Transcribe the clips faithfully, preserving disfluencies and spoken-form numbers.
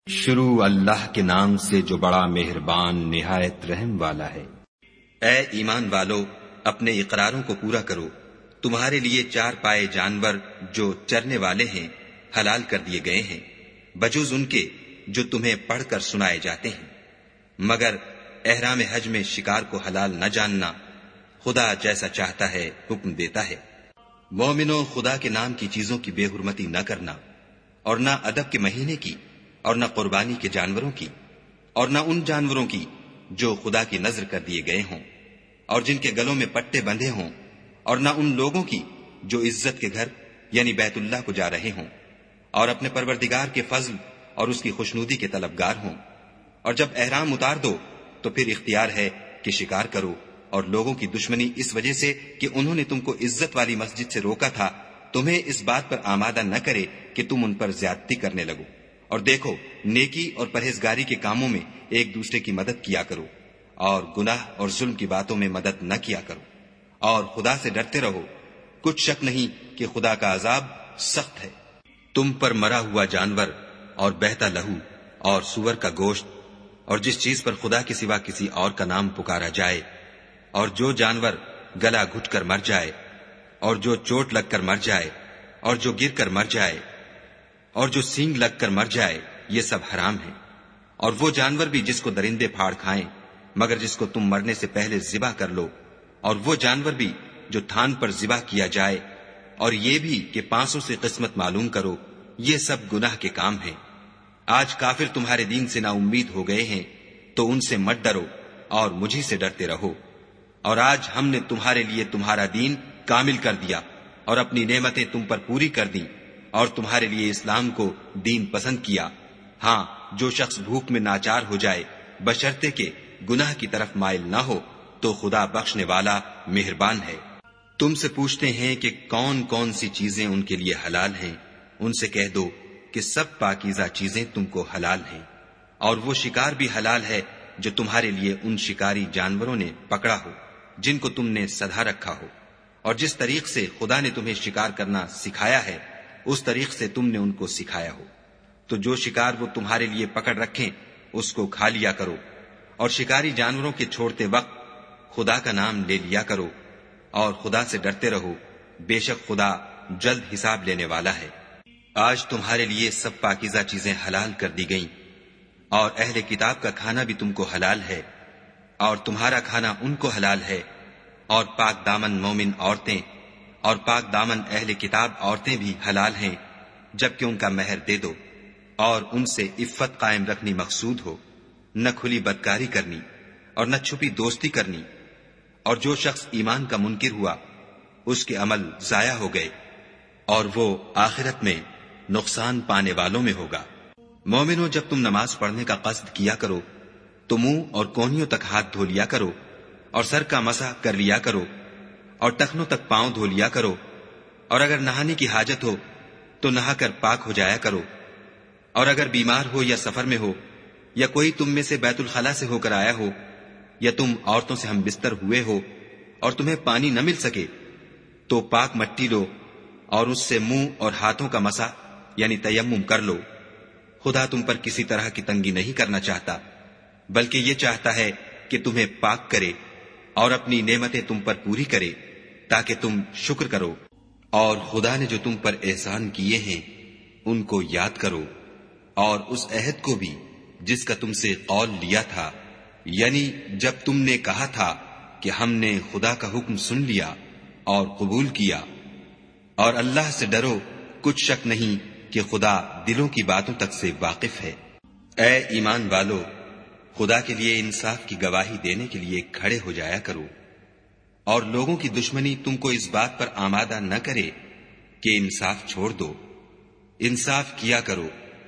شروع اللہ کے نام سے جو بڑا مہربان نہایت رحم والا ہے۔ اے ایمان والو، اپنے اقراروں کو پورا کرو۔ تمہارے لیے چار پائے جانور جو چرنے والے ہیں حلال کر دیے گئے ہیں، بجوز ان کے جو تمہیں پڑھ کر سنائے جاتے ہیں، مگر احرام حج میں شکار کو حلال نہ جاننا، خدا جیسا چاہتا ہے حکم دیتا ہے۔ مومنو، خدا کے نام کی چیزوں کی بے حرمتی نہ کرنا، اور نہ ادب کے مہینے کی، اور نہ قربانی کے جانوروں کی، اور نہ ان جانوروں کی جو خدا کی نذر کر دیے گئے ہوں اور جن کے گلوں میں پٹے بندھے ہوں، اور نہ ان لوگوں کی جو عزت کے گھر یعنی بیت اللہ کو جا رہے ہوں اور اپنے پروردگار کے فضل اور اس کی خوشنودی کے طلبگار ہوں۔ اور جب احرام اتار دو تو پھر اختیار ہے کہ شکار کرو، اور لوگوں کی دشمنی اس وجہ سے کہ انہوں نے تم کو عزت والی مسجد سے روکا تھا تمہیں اس بات پر آمادہ نہ کرے کہ تم ان پر زیادتی کرنے لگو۔ اور دیکھو، نیکی اور پرہیزگاری کے کاموں میں ایک دوسرے کی مدد کیا کرو، اور گناہ اور ظلم کی باتوں میں مدد نہ کیا کرو، اور خدا سے ڈرتے رہو۔ کچھ شک نہیں کہ خدا کا عذاب سخت ہے۔ تم پر مرا ہوا جانور اور بہتا لہو اور سور کا گوشت اور جس چیز پر خدا کے سوا کسی اور کا نام پکارا جائے، اور جو جانور گلا گھٹ کر مر جائے، اور جو چوٹ لگ کر مر جائے، اور جو گر کر مر جائے، اور جو سینگ لگ کر مر جائے، یہ سب حرام ہے۔ اور وہ جانور بھی جس کو درندے پھاڑ کھائیں مگر جس کو تم مرنے سے پہلے ذبح کر لو، اور وہ جانور بھی جو تھان پر ذبح کیا جائے، اور یہ بھی کہ پانسوں سے قسمت معلوم کرو، یہ سب گناہ کے کام ہیں۔ آج کافر تمہارے دین سے نا امید ہو گئے ہیں تو ان سے مت ڈرو اور مجھے سے ڈرتے رہو۔ اور آج ہم نے تمہارے لیے تمہارا دین کامل کر دیا اور اپنی نعمتیں تم پر پوری کر دیں، اور تمہارے لیے اسلام کو دین پسند کیا۔ ہاں، جو شخص بھوک میں ناچار ہو جائے بشرطے کہ گناہ کی طرف مائل نہ ہو تو خدا بخشنے والا مہربان ہے۔ تم سے پوچھتے ہیں کہ کون کون سی چیزیں ان کے لیے حلال ہیں، ان سے کہہ دو کہ سب پاکیزہ چیزیں تم کو حلال ہیں، اور وہ شکار بھی حلال ہے جو تمہارے لیے ان شکاری جانوروں نے پکڑا ہو جن کو تم نے سدھا رکھا ہو، اور جس طریق سے خدا نے تمہیں شکار کرنا سکھایا ہے اس طریق سے تم نے ان کو سکھایا ہو۔ تو جو شکار وہ تمہارے لیے پکڑ رکھیں اس کو کھا لیا کرو، اور شکاری جانوروں کے چھوڑتے وقت خدا کا نام لے لیا کرو، اور خدا سے ڈرتے رہو، بے شک خدا جلد حساب لینے والا ہے۔ آج تمہارے لیے سب پاکیزہ چیزیں حلال کر دی گئیں، اور اہل کتاب کا کھانا بھی تم کو حلال ہے، اور تمہارا کھانا ان کو حلال ہے، اور پاک دامن مومن عورتیں اور پاک دامن اہل کتاب عورتیں بھی حلال ہیں جبکہ ان کا مہر دے دو، اور ان سے عفت قائم رکھنی مقصود ہو، نہ کھلی بدکاری کرنی اور نہ چھپی دوستی کرنی۔ اور جو شخص ایمان کا منکر ہوا اس کے عمل ضائع ہو گئے، اور وہ آخرت میں نقصان پانے والوں میں ہوگا۔ مومنو، جب تم نماز پڑھنے کا قصد کیا کرو تو منہ اور کونیوں تک ہاتھ دھو لیا کرو، اور سر کا مسح کر لیا کرو، اور ٹخنوں تک پاؤں دھو لیا کرو، اور اگر نہانے کی حاجت ہو تو نہا کر پاک ہو جایا کرو، اور اگر بیمار ہو یا سفر میں ہو یا کوئی تم میں سے بیت الخلا سے ہو کر آیا ہو، یا تم عورتوں سے ہم بستر ہوئے ہو اور تمہیں پانی نہ مل سکے تو پاک مٹی لو اور اس سے منہ اور ہاتھوں کا مسح یعنی تیمم کر لو۔ خدا تم پر کسی طرح کی تنگی نہیں کرنا چاہتا، بلکہ یہ چاہتا ہے کہ تمہیں پاک کرے اور اپنی نعمتیں تم پر پوری کرے تاکہ تم شکر کرو۔ اور خدا نے جو تم پر احسان کیے ہیں ان کو یاد کرو، اور اس عہد کو بھی جس کا تم سے قول لیا تھا، یعنی جب تم نے کہا تھا کہ ہم نے خدا کا حکم سن لیا اور قبول کیا۔ اور اللہ سے ڈرو، کچھ شک نہیں کہ خدا دلوں کی باتوں تک سے واقف ہے۔ اے ایمان والو، خدا کے لیے انصاف کی گواہی دینے کے لیے کھڑے ہو جایا کرو، اور لوگوں کی دشمنی تم کو اس بات پر آمادہ نہ کرے کہ انصاف چھوڑ دو۔ انصاف کیا کرو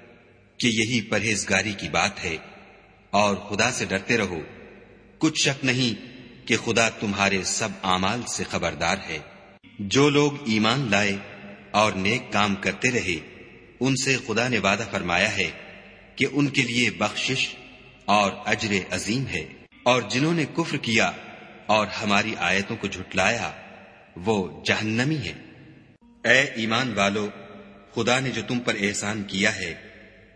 کہ یہی پرہیزگاری کی بات ہے، اور خدا سے ڈرتے رہو۔ کچھ شک نہیں کہ خدا تمہارے سب اعمال سے خبردار ہے۔ جو لوگ ایمان لائے اور نیک کام کرتے رہے ان سے خدا نے وعدہ فرمایا ہے کہ ان کے لیے بخشش اور اجر عظیم ہے، اور جنہوں نے کفر کیا اور ہماری آیتوں کو جھٹلایا وہ جہنمی ہیں۔ اے ایمان والو، خدا نے جو تم پر احسان کیا ہے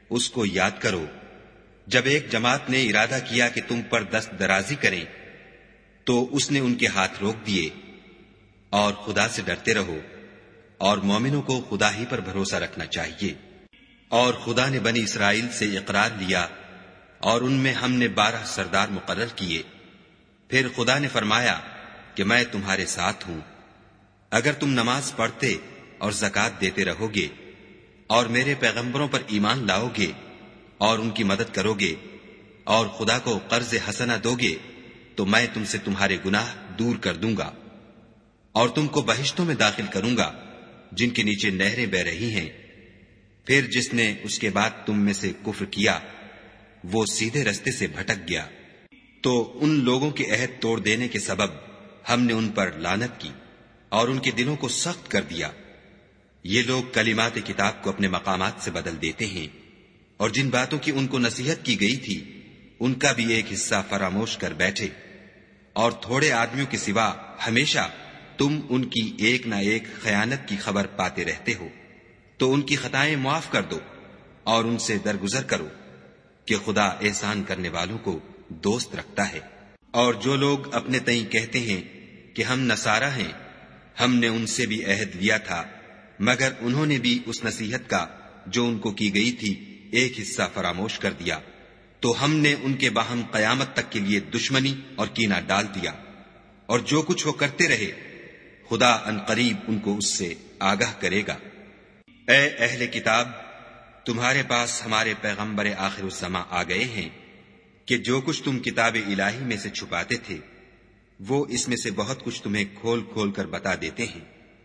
اس کو یاد کرو جب ایک جماعت نے ارادہ کیا کہ تم پر دست درازی کریں تو اس نے ان کے ہاتھ روک دیے. اور خدا سے ڈرتے رہو اور مومنوں کو خدا ہی پر بھروسہ رکھنا چاہیے. اور خدا نے بنی اسرائیل سے اقرار لیا اور ان میں ہم نے بارہ سردار مقرر کیے. پھر خدا نے فرمایا کہ میں تمہارے ساتھ ہوں اگر تم نماز پڑھتے اور زکوٰۃ دیتے رہو گے اور میرے پیغمبروں پر ایمان لاؤ گے اور ان کی مدد کرو گے اور خدا کو قرض حسنہ دو گے تو میں تم سے تمہارے گناہ دور کر دوں گا اور تم کو بہشتوں میں داخل کروں گا جن کے نیچے نہریں بہ رہی ہیں. پھر جس نے اس کے بعد تم میں سے کفر کیا وہ سیدھے رستے سے بھٹک گیا تو ان لوگوں کے عہد توڑ دینے کے سبب ہم نے ان پر لعنت کی اور ان کے دلوں کو سخت کر دیا. یہ لوگ کلمات کتاب کو اپنے مقامات سے بدل دیتے ہیں اور جن باتوں کی ان کو نصیحت کی گئی تھی ان کا بھی ایک حصہ فراموش کر بیٹھے. اور تھوڑے آدمیوں کے سوا ہمیشہ تم ان کی ایک نہ ایک خیانت کی خبر پاتے رہتے ہو تو ان کی خطائیں معاف کر دو اور ان سے درگزر کرو کہ خدا احسان کرنے والوں کو دوست رکھتا ہے. اور جو لوگ اپنے تئیں کہتے ہیں کہ ہم نصارہ ہیں ہم نے ان سے بھی عہد لیا تھا مگر انہوں نے بھی اس نصیحت کا جو ان کو کی گئی تھی ایک حصہ فراموش کر دیا تو ہم نے ان کے باہم قیامت تک کے لیے دشمنی اور کینہ ڈال دیا. اور جو کچھ وہ کرتے رہے خدا عنقریب ان کو اس سے آگاہ کرے گا. اے اہل کتاب تمہارے پاس ہمارے پیغمبر آخر الزماں آ گئے ہیں کہ جو کچھ تم کتاب الہی میں سے چھپاتے تھے وہ اس میں سے بہت کچھ تمہیں کھول کھول کر بتا دیتے ہیں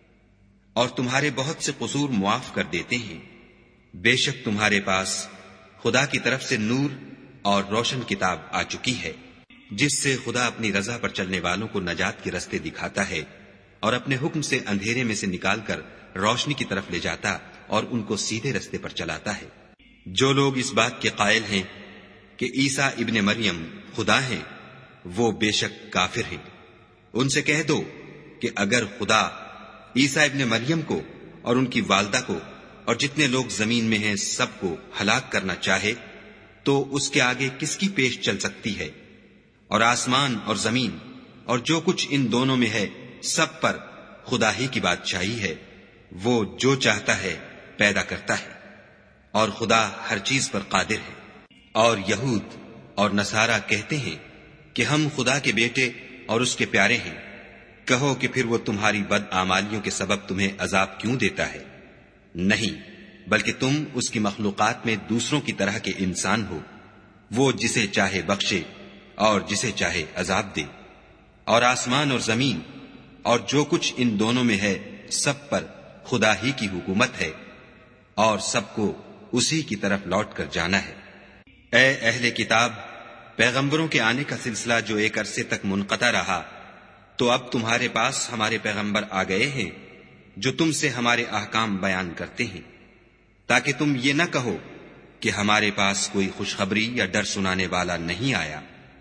اور تمہارے بہت سے قصور معاف کر دیتے ہیں. بے شک تمہارے پاس خدا کی طرف سے نور اور روشن کتاب آ چکی ہے جس سے خدا اپنی رضا پر چلنے والوں کو نجات کے رستے دکھاتا ہے اور اپنے حکم سے اندھیرے میں سے نکال کر روشنی کی طرف لے جاتا اور ان کو سیدھے رستے پر چلاتا ہے. جو لوگ اس بات کے قائل ہیں کہ عیسیٰ ابن مریم خدا ہیں وہ بے شک کافر ہیں. ان سے کہہ دو کہ اگر خدا عیسیٰ ابن مریم کو اور ان کی والدہ کو اور جتنے لوگ زمین میں ہیں سب کو ہلاک کرنا چاہے تو اس کے آگے کس کی پیش چل سکتی ہے. اور آسمان اور زمین اور جو کچھ ان دونوں میں ہے سب پر خدا ہی کی بادشاہی ہے. وہ جو چاہتا ہے پیدا کرتا ہے اور خدا ہر چیز پر قادر ہے. اور یہود اور نصارہ کہتے ہیں کہ ہم خدا کے بیٹے اور اس کے پیارے ہیں. کہو کہ پھر وہ تمہاری بد اعمالیوں کے سبب تمہیں عذاب کیوں دیتا ہے؟ نہیں بلکہ تم اس کی مخلوقات میں دوسروں کی طرح کے انسان ہو. وہ جسے چاہے بخشے اور جسے چاہے عذاب دے. اور آسمان اور زمین اور جو کچھ ان دونوں میں ہے سب پر خدا ہی کی حکومت ہے اور سب کو اسی کی طرف لوٹ کر جانا ہے. اے اہل کتاب پیغمبروں کے آنے کا سلسلہ جو ایک عرصے تک منقطع رہا تو اب تمہارے پاس ہمارے پیغمبر آ گئے ہیں جو تم سے ہمارے احکام بیان کرتے ہیں تاکہ تم یہ نہ کہو کہ ہمارے پاس کوئی خوشخبری یا ڈر سنانے والا نہیں آیا.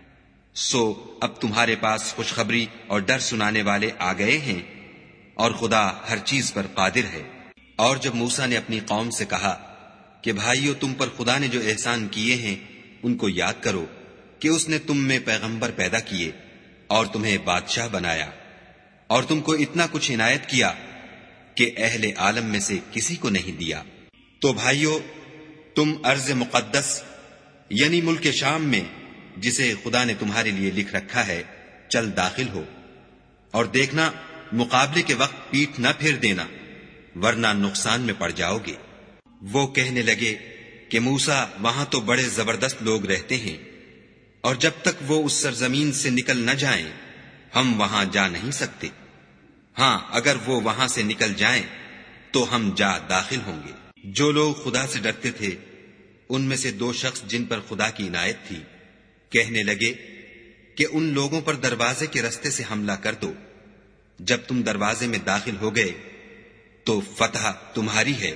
سو اب تمہارے پاس خوشخبری اور ڈر سنانے والے آ گئے ہیں اور خدا ہر چیز پر قادر ہے. اور جب موسیٰ نے اپنی قوم سے کہا کہ بھائیو تم پر خدا نے جو احسان کیے ہیں ان کو یاد کرو کہ اس نے تم میں پیغمبر پیدا کیے اور تمہیں بادشاہ بنایا اور تم کو اتنا کچھ عنایت کیا کہ اہل عالم میں سے کسی کو نہیں دیا. تو بھائیو تم ارض مقدس یعنی ملک شام میں جسے خدا نے تمہارے لیے لکھ رکھا ہے چل داخل ہو اور دیکھنا مقابلے کے وقت پیٹھ نہ پھیر دینا ورنہ نقصان میں پڑ جاؤ گے. وہ کہنے لگے کہ موسیٰ وہاں تو بڑے زبردست لوگ رہتے ہیں اور جب تک وہ اس سرزمین سے نکل نہ جائیں ہم وہاں جا نہیں سکتے. ہاں اگر وہ وہاں سے نکل جائیں تو ہم جا داخل ہوں گے. جو لوگ خدا سے ڈرتے تھے ان میں سے دو شخص جن پر خدا کی عنایت تھی کہنے لگے کہ ان لوگوں پر دروازے کے رستے سے حملہ کر دو. جب تم دروازے میں داخل ہو گئے تو فتح تمہاری ہے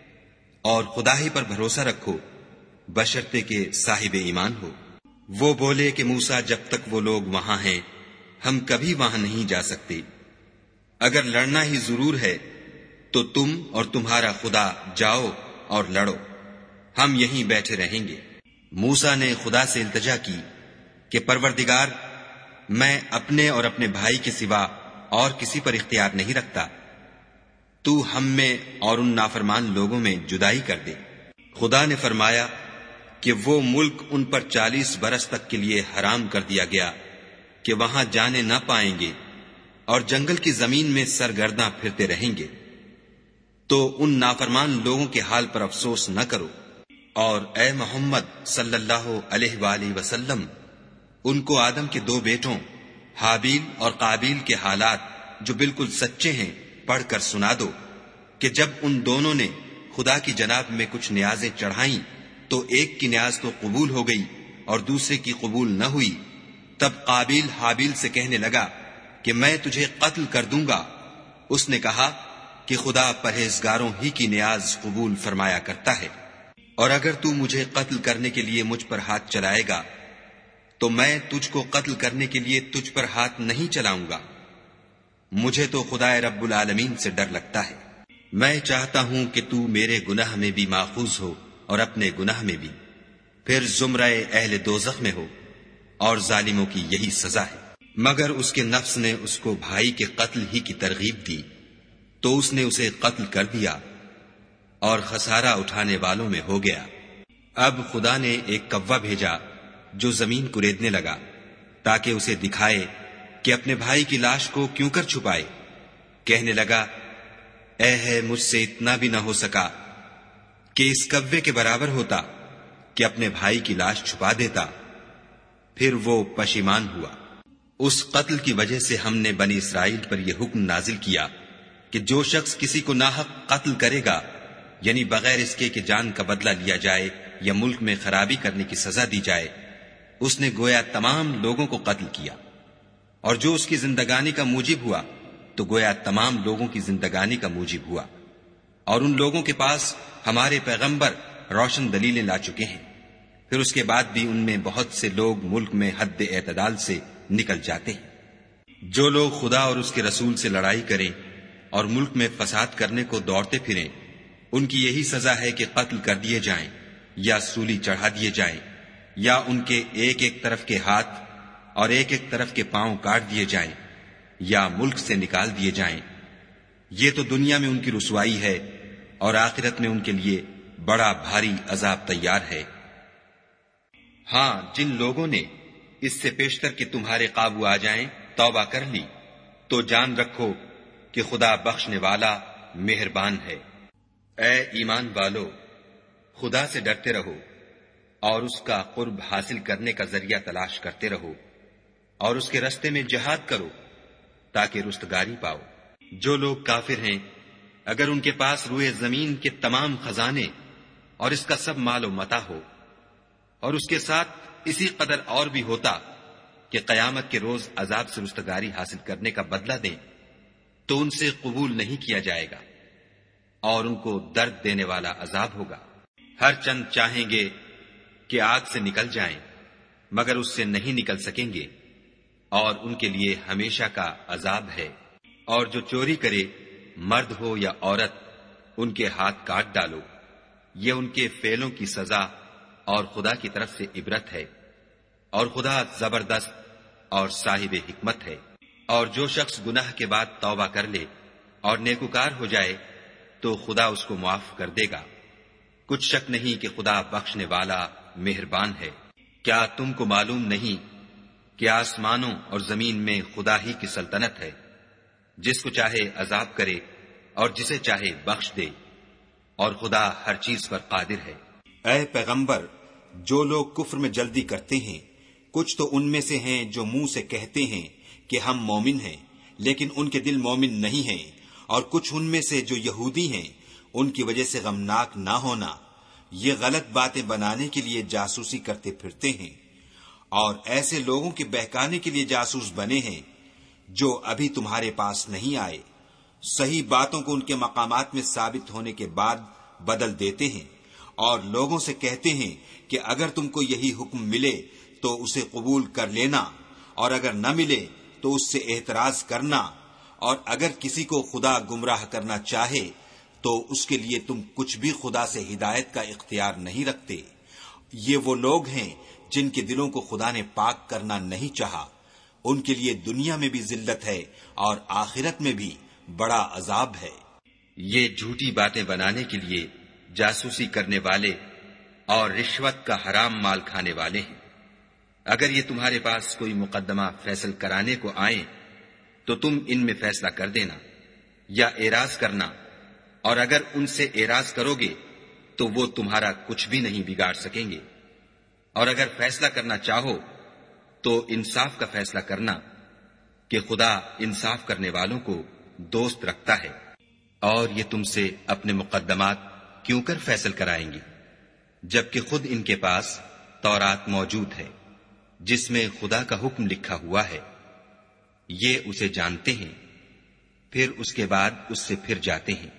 اور خدا ہی پر بھروسہ رکھو بشرطے کہ صاحب ایمان ہو. وہ بولے کہ موسیٰ جب تک وہ لوگ وہاں ہیں ہم کبھی وہاں نہیں جا سکتے. اگر لڑنا ہی ضرور ہے تو تم اور تمہارا خدا جاؤ اور لڑو ہم یہیں بیٹھے رہیں گے۔ موسیٰ نے خدا سے التجا کی کہ پروردگار، میں اپنے اور اپنے بھائی کے سوا اور کسی پر اختیار نہیں رکھتا، تو ہم میں اور ان نافرمان لوگوں میں جدائی کر دے۔ خدا نے فرمایا کہ وہ ملک ان پر چالیس برس تک کے لیے حرام کر دیا گیا کہ وہاں جانے نہ پائیں گے اور جنگل کی زمین میں سرگرداں پھرتے رہیں گے۔ تو ان نافرمان لوگوں کے حال پر افسوس نہ کرو، اور اے محمد صلی اللہ علیہ وآلہ وسلم ان کو آدم کے دو بیٹوں حابیل اور قابیل کے حالات جو بالکل سچے ہیں پڑھ کر سنا دو کہ جب ان دونوں نے خدا کی جناب میں کچھ نیازیں چڑھائیں تو ایک کی نیاز تو قبول ہو گئی اور دوسرے کی قبول نہ ہوئی۔ تب قابیل حابیل سے کہنے لگا کہ میں تجھے قتل کر دوں گا۔ اس نے کہا کہ خدا پرہیزگاروں ہی کی نیاز قبول فرمایا کرتا ہے، اور اگر تو مجھے قتل کرنے کے لیے مجھ پر ہاتھ چلائے گا تو میں تجھ کو قتل کرنے کے لیے تجھ پر ہاتھ نہیں چلاؤں گا۔ مجھے تو خدا رب العالمین سے ڈر لگتا ہے۔ میں چاہتا ہوں کہ تو میرے گناہ میں بھی ماخوذ ہو اور اپنے گناہ میں بھی، پھر زمرہ اہل دوزخ میں ہو، اور ظالموں کی یہی سزا ہے۔ مگر اس کے نفس نے اس کو بھائی کے قتل ہی کی ترغیب دی تو اس نے اسے قتل کر دیا اور خسارہ اٹھانے والوں میں ہو گیا۔ اب خدا نے ایک کوا بھیجا جو زمین کریدنے لگا تاکہ اسے دکھائے کہ اپنے بھائی کی لاش کو کیوں کر چھپائے۔ کہنے لگا، اے ہے مجھ سے اتنا بھی نہ ہو سکا کہ اس کوے کے برابر ہوتا کہ اپنے بھائی کی لاش چھپا دیتا۔ پھر وہ پشیمان ہوا۔ اس قتل کی وجہ سے ہم نے بنی اسرائیل پر یہ حکم نازل کیا کہ جو شخص کسی کو ناحق قتل کرے گا، یعنی بغیر اس کے کہ جان کا بدلہ لیا جائے یا ملک میں خرابی کرنے کی سزا دی جائے، اس نے گویا تمام لوگوں کو قتل کیا، اور جو اس کی زندگانی کا موجب ہوا تو گویا تمام لوگوں کی زندگانی کا موجب ہوا۔ اور ان لوگوں کے پاس ہمارے پیغمبر روشن دلیلیں لا چکے ہیں، پھر اس کے بعد بھی ان میں بہت سے لوگ ملک میں حد اعتدال سے نکل جاتے ہیں۔ جو لوگ خدا اور اس کے رسول سے لڑائی کریں اور ملک میں فساد کرنے کو دوڑتے پھریں، ان کی یہی سزا ہے کہ قتل کر دیے جائیں یا سولی چڑھا دیے جائیں، یا ان کے ایک ایک طرف کے ہاتھ اور ایک ایک طرف کے پاؤں کاٹ دیے جائیں یا ملک سے نکال دیے جائیں۔ یہ تو دنیا میں ان کی رسوائی ہے، اور آخرت میں ان کے لیے بڑا بھاری عذاب تیار ہے۔ ہاں، جن لوگوں نے اس سے پیشتر کہ تمہارے قابو آ جائیں توبہ کر لی تو جان رکھو کہ خدا بخشنے والا مہربان ہے۔ اے ایمان والو، خدا سے ڈرتے رہو اور اس کا قرب حاصل کرنے کا ذریعہ تلاش کرتے رہو، اور اس کے رستے میں جہاد کرو تاکہ رستگاری پاؤ۔ جو لوگ کافر ہیں، اگر ان کے پاس روئے زمین کے تمام خزانے اور اس کا سب مال و متاع ہو، اور اس کے ساتھ اسی قدر اور بھی ہوتا کہ قیامت کے روز عذاب سے رستگاری حاصل کرنے کا بدلہ دیں، تو ان سے قبول نہیں کیا جائے گا، اور ان کو درد دینے والا عذاب ہوگا۔ ہر چند چاہیں گے کہ آگ سے نکل جائیں، مگر اس سے نہیں نکل سکیں گے، اور ان کے لیے ہمیشہ کا عذاب ہے۔ اور جو چوری کرے، مرد ہو یا عورت، ان کے ہاتھ کاٹ ڈالو، یہ ان کے فعلوں کی سزا اور خدا کی طرف سے عبرت ہے، اور خدا زبردست اور صاحب حکمت ہے۔ اور جو شخص گناہ کے بعد توبہ کر لے اور نیکوکار ہو جائے تو خدا اس کو معاف کر دے گا۔ کچھ شک نہیں کہ خدا بخشنے والا مہربان ہے۔ کیا تم کو معلوم نہیں کہ آسمانوں اور زمین میں خدا ہی کی سلطنت ہے، جس کو چاہے عذاب کرے اور جسے چاہے بخش دے، اور خدا ہر چیز پر قادر ہے۔ اے پیغمبر، جو لوگ کفر میں جلدی کرتے ہیں، کچھ تو ان میں سے ہیں جو منہ سے کہتے ہیں کہ ہم مومن ہیں، لیکن ان کے دل مومن نہیں ہیں، اور کچھ ان میں سے جو یہودی ہیں، ان کی وجہ سے غمناک نہ ہونا، یہ غلط باتیں بنانے کے لیے جاسوسی کرتے پھرتے ہیں، اور ایسے لوگوں کے بہکانے کے لیے جاسوس بنے ہیں جو ابھی تمہارے پاس نہیں آئے، صحیح باتوں کو ان کے مقامات میں ثابت ہونے کے بعد بدل دیتے ہیں، اور لوگوں سے کہتے ہیں کہ اگر تم کو یہی حکم ملے تو اسے قبول کر لینا، اور اگر نہ ملے تو اس سے اعتراض کرنا، اور اگر کسی کو خدا گمراہ کرنا چاہے تو اس کے لیے تم کچھ بھی خدا سے ہدایت کا اختیار نہیں رکھتے۔ یہ وہ لوگ ہیں جن کے دلوں کو خدا نے پاک کرنا نہیں چاہا، ان کے لیے دنیا میں بھی ذلت ہے اور آخرت میں بھی بڑا عذاب ہے۔ یہ جھوٹی باتیں بنانے کے لیے جاسوسی کرنے والے اور رشوت کا حرام مال کھانے والے ہیں۔ اگر یہ تمہارے پاس کوئی مقدمہ فیصل کرانے کو آئیں تو تم ان میں فیصلہ کر دینا یا اعراض کرنا، اور اگر ان سے اعراض کرو گے تو وہ تمہارا کچھ بھی نہیں بگاڑ سکیں گے، اور اگر فیصلہ کرنا چاہو تو انصاف کا فیصلہ کرنا کہ خدا انصاف کرنے والوں کو دوست رکھتا ہے۔ اور یہ تم سے اپنے مقدمات کیوں کر فیصل کرائیں گے جبکہ خود ان کے پاس تورات موجود ہے جس میں خدا کا حکم لکھا ہوا ہے۔ یہ اسے جانتے ہیں، پھر اس کے بعد اس سے پھر جاتے ہیں،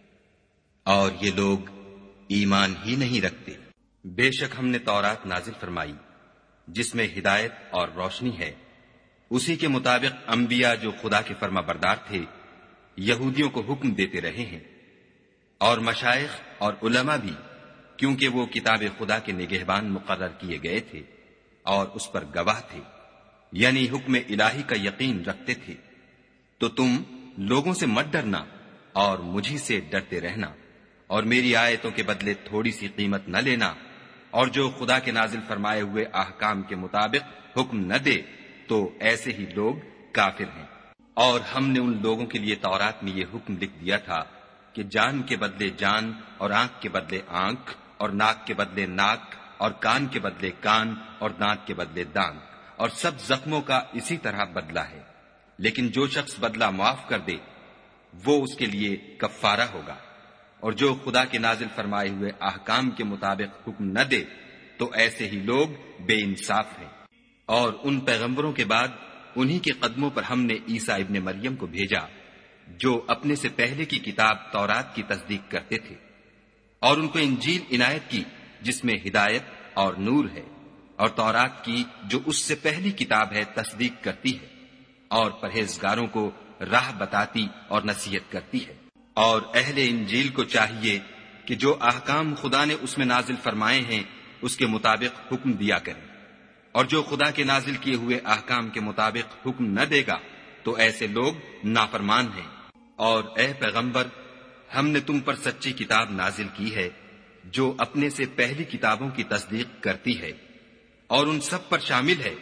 اور یہ لوگ ایمان ہی نہیں رکھتے۔ بے شک ہم نے تورات نازل فرمائی جس میں ہدایت اور روشنی ہے، اسی کے مطابق انبیاء جو خدا کے فرما بردار تھے یہودیوں کو حکم دیتے رہے ہیں، اور مشائخ اور علماء بھی، کیونکہ وہ کتاب خدا کے نگہبان مقرر کیے گئے تھے اور اس پر گواہ تھے، یعنی حکم الہی کا یقین رکھتے تھے۔ تو تم لوگوں سے مت ڈرنا اور مجھی سے ڈرتے رہنا، اور میری آیتوں کے بدلے تھوڑی سی قیمت نہ لینا، اور جو خدا کے نازل فرمائے ہوئے احکام کے مطابق حکم نہ دے تو ایسے ہی لوگ کافر ہیں۔ اور ہم نے ان لوگوں کے لیے تورات میں یہ حکم لکھ دیا تھا کہ جان کے بدلے جان، اور آنکھ کے بدلے آنکھ، اور ناک کے بدلے ناک، اور کان کے بدلے کان، اور دانت کے بدلے دانت، اور سب زخموں کا اسی طرح بدلہ ہے۔ لیکن جو شخص بدلہ معاف کر دے وہ اس کے لیے کفارہ ہوگا، اور جو خدا کے نازل فرمائے ہوئے احکام کے مطابق حکم نہ دے تو ایسے ہی لوگ بے انصاف ہیں۔ اور ان پیغمبروں کے بعد انہی کے قدموں پر ہم نے عیسیٰ ابن مریم کو بھیجا جو اپنے سے پہلے کی کتاب تورات کی تصدیق کرتے تھے، اور ان کو انجیل عنایت کی جس میں ہدایت اور نور ہے، اور تورات کی جو اس سے پہلی کتاب ہے تصدیق کرتی ہے، اور پرہیزگاروں کو راہ بتاتی اور نصیحت کرتی ہے۔ اور اہل انجیل کو چاہیے کہ جو احکام خدا نے اس میں نازل فرمائے ہیں اس کے مطابق حکم دیا کریں، اور جو خدا کے نازل کیے ہوئے احکام کے مطابق حکم نہ دے گا تو ایسے لوگ نافرمان ہیں۔ اور اے پیغمبر، ہم نے تم پر سچی کتاب نازل کی ہے جو اپنے سے پہلی کتابوں کی تصدیق کرتی ہے اور ان سب پر شامل ہے،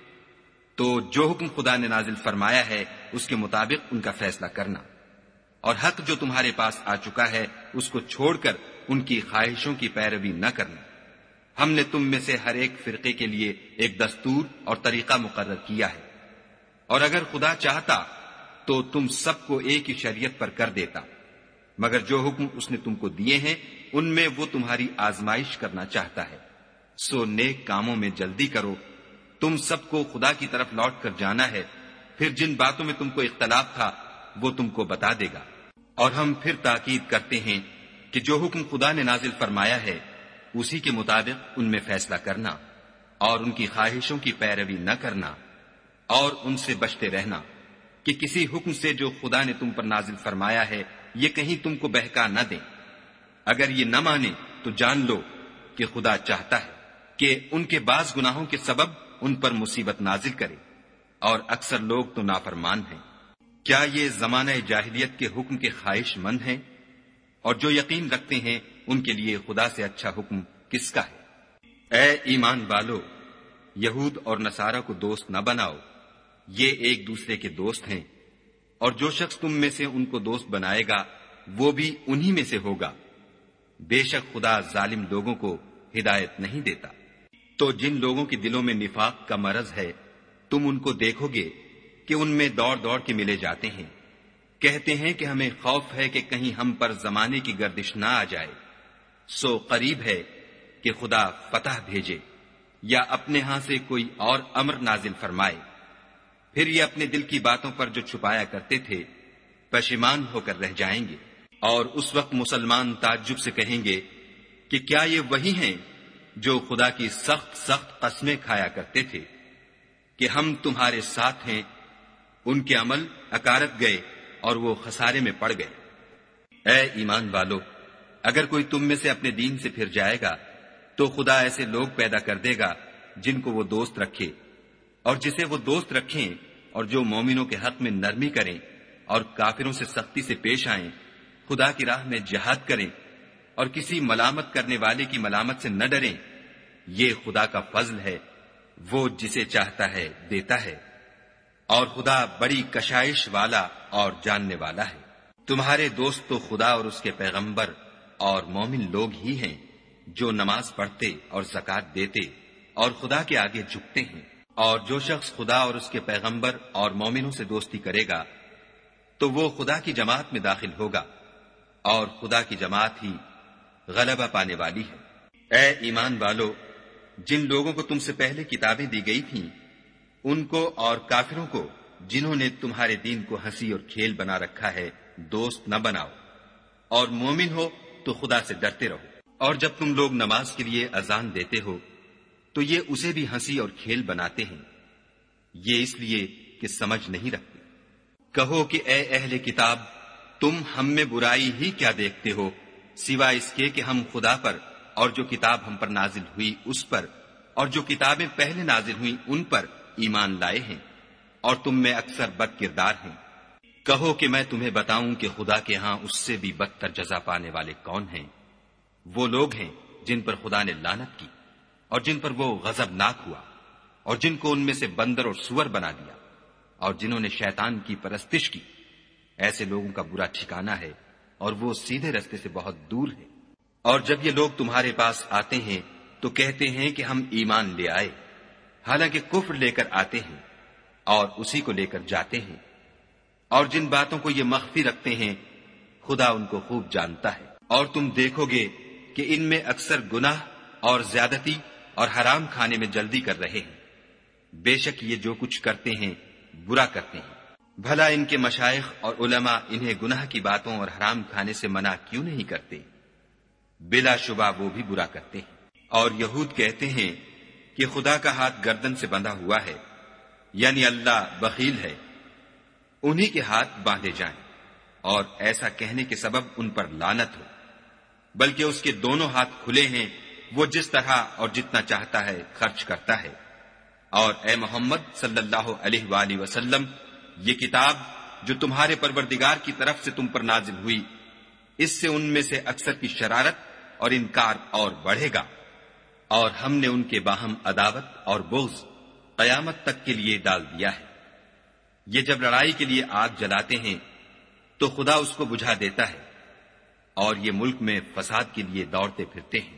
تو جو حکم خدا نے نازل فرمایا ہے اس کے مطابق ان کا فیصلہ کرنا، اور حق جو تمہارے پاس آ چکا ہے اس کو چھوڑ کر ان کی خواہشوں کی پیروی نہ کرنا۔ ہم نے تم میں سے ہر ایک فرقے کے لیے ایک دستور اور طریقہ مقرر کیا ہے، اور اگر خدا چاہتا تو تم سب کو ایک ہی شریعت پر کر دیتا، مگر جو حکم اس نے تم کو دیے ہیں ان میں وہ تمہاری آزمائش کرنا چاہتا ہے۔ سو نیک کاموں میں جلدی کرو، تم سب کو خدا کی طرف لوٹ کر جانا ہے، پھر جن باتوں میں تم کو اختلاف تھا وہ تم کو بتا دے گا۔ اور ہم پھر تاکید کرتے ہیں کہ جو حکم خدا نے نازل فرمایا ہے اسی کے مطابق ان میں فیصلہ کرنا، اور ان کی خواہشوں کی پیروی نہ کرنا، اور ان سے بچتے رہنا کہ کسی حکم سے جو خدا نے تم پر نازل فرمایا ہے یہ کہیں تم کو بہکا نہ دیں۔ اگر یہ نہ مانے تو جان لو کہ خدا چاہتا ہے کہ ان کے بعض گناہوں کے سبب ان پر مصیبت نازل کرے، اور اکثر لوگ تو نافرمان ہیں۔ کیا یہ زمانہ جاہلیت کے حکم کے خواہش مند ہیں؟ اور جو یقین رکھتے ہیں ان کے لیے خدا سے اچھا حکم کس کا ہے؟ اے ایمان والو، یہود اور نصارہ کو دوست نہ بناؤ، یہ ایک دوسرے کے دوست ہیں، اور جو شخص تم میں سے ان کو دوست بنائے گا وہ بھی انہی میں سے ہوگا۔ بے شک خدا ظالم لوگوں کو ہدایت نہیں دیتا۔ تو جن لوگوں کے دلوں میں نفاق کا مرض ہے تم ان کو دیکھو گے کہ ان میں دوڑ دوڑ کے ملے جاتے ہیں، کہتے ہیں کہ ہمیں خوف ہے کہ کہیں ہم پر زمانے کی گردش نہ آ جائے۔ سو قریب ہے کہ خدا فتح بھیجے یا اپنے ہاں سے کوئی اور امر نازل فرمائے، پھر یہ اپنے دل کی باتوں پر جو چھپایا کرتے تھے پشیمان ہو کر رہ جائیں گے۔ اور اس وقت مسلمان تعجب سے کہیں گے کہ کیا یہ وہی ہیں جو خدا کی سخت سخت قسمیں کھایا کرتے تھے کہ ہم تمہارے ساتھ ہیں؟ ان کے عمل اکارت گئے اور وہ خسارے میں پڑ گئے۔ اے ایمان والو، اگر کوئی تم میں سے اپنے دین سے پھر جائے گا تو خدا ایسے لوگ پیدا کر دے گا جن کو وہ دوست رکھے، اور جسے وہ دوست رکھیں، اور جو مومنوں کے حق میں نرمی کریں اور کافروں سے سختی سے پیش آئیں، خدا کی راہ میں جہاد کریں اور کسی ملامت کرنے والے کی ملامت سے نہ ڈریں۔ یہ خدا کا فضل ہے، وہ جسے چاہتا ہے دیتا ہے، اور خدا بڑی کشائش والا اور جاننے والا ہے۔ تمہارے دوست تو خدا اور اس کے پیغمبر اور مومن لوگ ہی ہیں جو نماز پڑھتے اور زکوٰۃ دیتے اور خدا کے آگے جھکتے ہیں، اور جو شخص خدا اور اس کے پیغمبر اور مومنوں سے دوستی کرے گا تو وہ خدا کی جماعت میں داخل ہوگا، اور خدا کی جماعت ہی غلبہ پانے والی ہے۔ اے ایمان والو، جن لوگوں کو تم سے پہلے کتابیں دی گئی تھیں ان کو اور کافروں کو جنہوں نے تمہارے دین کو ہنسی اور کھیل بنا رکھا ہے دوست نہ بناؤ، اور مومن ہو تو خدا سے ڈرتے رہو۔ اور جب تم لوگ نماز کے لیے اذان دیتے ہو تو یہ اسے بھی ہنسی اور کھیل بناتے ہیں، یہ اس لیے کہ سمجھ نہیں رکھتے۔ کہو کہ اے اہل کتاب، تم ہم میں برائی ہی کیا دیکھتے ہو سوائے اس کے کہ ہم خدا پر اور جو کتاب ہم پر نازل ہوئی اس پر اور جو کتابیں پہلے نازل ہوئی ان پر ایمان لائے ہیں، اور تم میں اکثر بد کردار ہیں۔ کہو کہ میں تمہیں بتاؤں کہ خدا کے ہاں اس سے بھی بدتر جزا پانے والے کون ہیں؟ وہ لوگ ہیں جن پر خدا نے لعنت کی اور جن پر وہ غضبناک ہوا، اور جن کو ان میں سے بندر اور سور بنا دیا، اور جنہوں نے شیطان کی پرستش کی۔ ایسے لوگوں کا برا ٹھکانہ ہے، اور وہ سیدھے رستے سے بہت دور ہے۔ اور جب یہ لوگ تمہارے پاس آتے ہیں تو کہتے ہیں کہ ہم ایمان لے آئے، حالانکہ کفر لے کر آتے ہیں اور اسی کو لے کر جاتے ہیں، اور جن باتوں کو یہ مخفی رکھتے ہیں خدا ان کو خوب جانتا ہے۔ اور تم دیکھو گے کہ ان میں اکثر گناہ اور زیادتی اور حرام کھانے میں جلدی کر رہے ہیں۔ بے شک یہ جو کچھ کرتے ہیں برا کرتے ہیں۔ بھلا ان کے مشائخ اور علماء انہیں گناہ کی باتوں اور حرام کھانے سے منع کیوں نہیں کرتے؟ بلا شبہ وہ بھی برا کرتے ہیں۔ اور یہود کہتے ہیں کہ خدا کا ہاتھ گردن سے بندھا ہوا ہے، یعنی اللہ بخیل ہے، انہی کے ہاتھ باندھے جائیں، اور ایسا کہنے کے سبب ان پر لعنت ہو، بلکہ اس کے دونوں ہاتھ کھلے ہیں، وہ جس طرح اور جتنا چاہتا ہے خرچ کرتا ہے۔ اور اے محمد صلی اللہ علیہ وآلہ وسلم، یہ کتاب جو تمہارے پروردگار کی طرف سے تم پر نازل ہوئی، اس سے ان میں سے اکثر کی شرارت اور انکار اور بڑھے گا، اور ہم نے ان کے باہم عداوت اور بغض قیامت تک کے لیے ڈال دیا ہے۔ یہ جب لڑائی کے لیے آگ جلاتے ہیں تو خدا اس کو بجھا دیتا ہے، اور یہ ملک میں فساد کے لیے دوڑتے پھرتے ہیں،